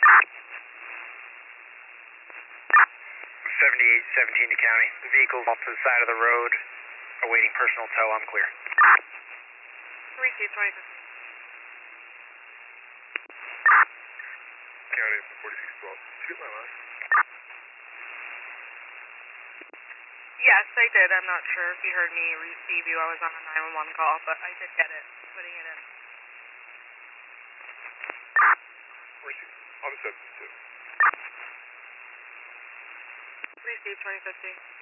7817 to county. The vehicle's off to the side of the road, awaiting personal tow. I'm clear. Receive 2015. County 4612. Did you get my line? Yes, I did. I'm not sure if you heard me receive you. I was on a 911 call, but I did get it. Putting it in. Receive. On the 722. Receive 2015.